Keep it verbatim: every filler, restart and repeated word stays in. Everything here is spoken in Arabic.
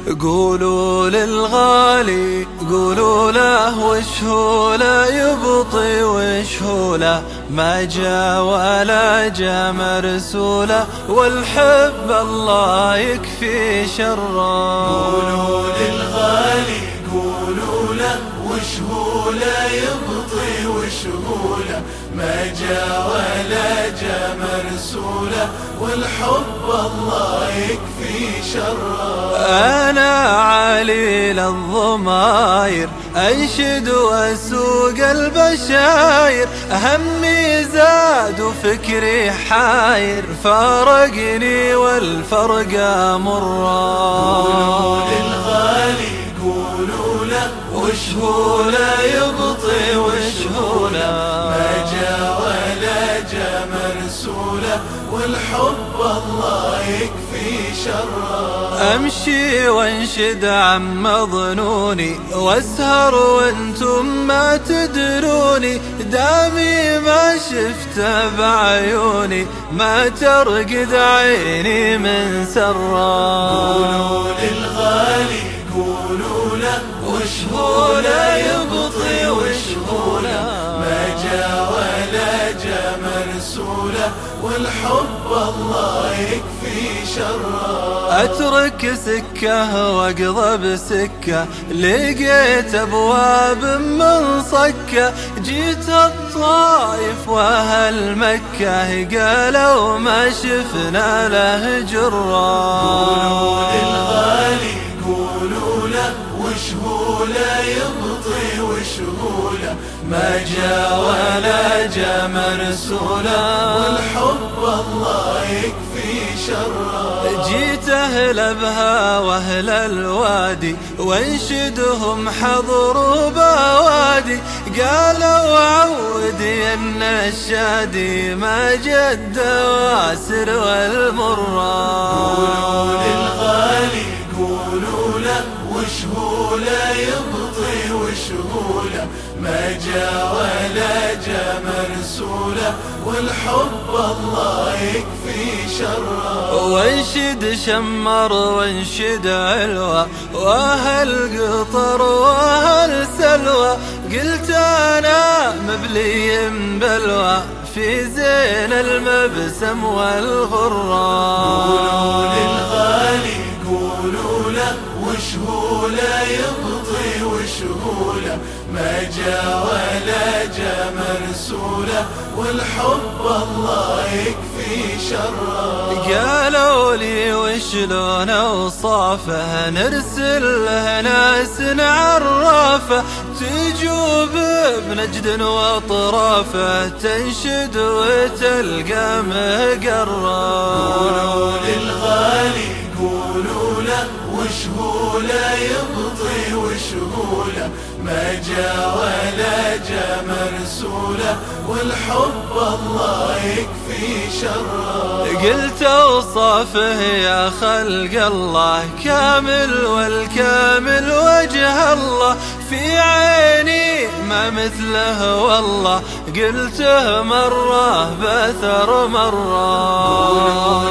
قولوا للغالي قولوا له وش هو لا يبطي وش هو لا ما جا ولا جا مرسوله والحب الله يكفي شره. قولوا للغالي قولوا له وش هو لا يبطي وش هو لا ما جا ولا جا مرسوله والحب الله يكفي شره. أنا عليل الضماير أنشد وأسوق البشاير همي زاد وفكري حاير فارقني والفرقة مرة. قولوا للغالي قولوا له وش هو لا يبطي وش هو لا ما جا ولا جا مرسوله والحب الله يكفي شره. أمشي وانشد عن مظنوني واسهر وانتم ما تدروني دامي ما شفته بعيوني ما ترقد عيني من سره. قولوا للغالي قولوا له وش هو لا يبطي وش هو لا ما جا ولا جا مرسوله والحب الله يكفي شره. أترك سكة واقضى بسكة لقيت أبواب من صكة جيت الطايف وأهل مكة قالوا ما شفنا له جرة. قولوا للغالي قولوا له وش هو لا يبطي وش هو لا ما جا ولا جا مرسوله والحب الله يكفي شره. جيت أهل أبها وأهل الوادي وانشدهم حضروا بوادي قالوا عودي أن الشادي ما جد واسر والمرة. قولوا للغالي قولوا له وش هو لا يبطي وش هو لا ما جا ولا جا مرسوله والحب الله يكفي شره. وانشد شمر وانشد علوى واهل قطر واهل سلوى قلت انا مبلي بلوى في زين المبسم والغرة. قولوا للغالي قولوا له وش هو لا يبطي وش هو لا ما جا ولا جا مرسوله والحب الله يكفي شره. قالوا لي وشلون اوصافه نرسل له ناس نعرفه تجوب بنجد واطرافه تنشد وتلقى مقره. قولوا للغالي قولوا له وش هو لا يبطي وش هو لا ما جا ولا جا مرسوله والحب الله يكفي شره. قلت اوصافه يا خلق الله كامل والكامل وجه الله في عيني ما مثله والله قلته مرة بثر مرة.